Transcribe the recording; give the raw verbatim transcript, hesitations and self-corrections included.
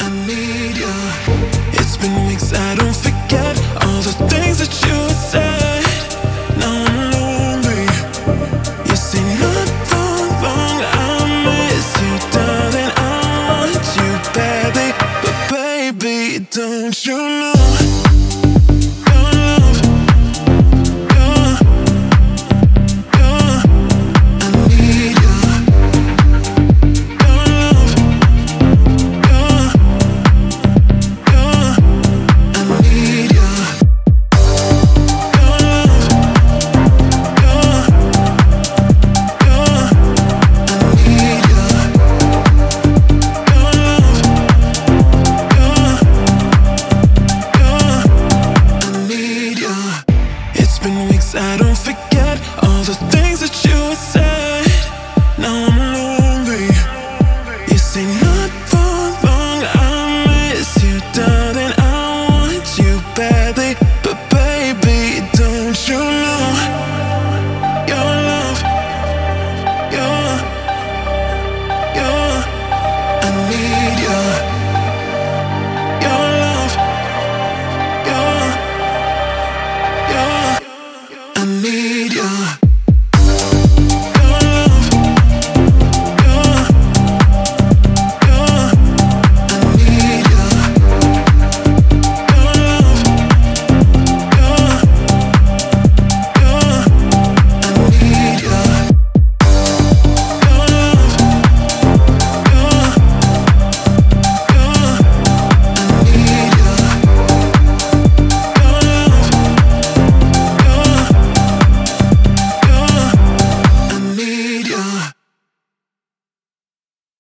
need you. It's been weeks, I don't forget all the things that you said. Now I'm lonely. You say not for long. I miss you, darling. I want you badly, but baby, don't you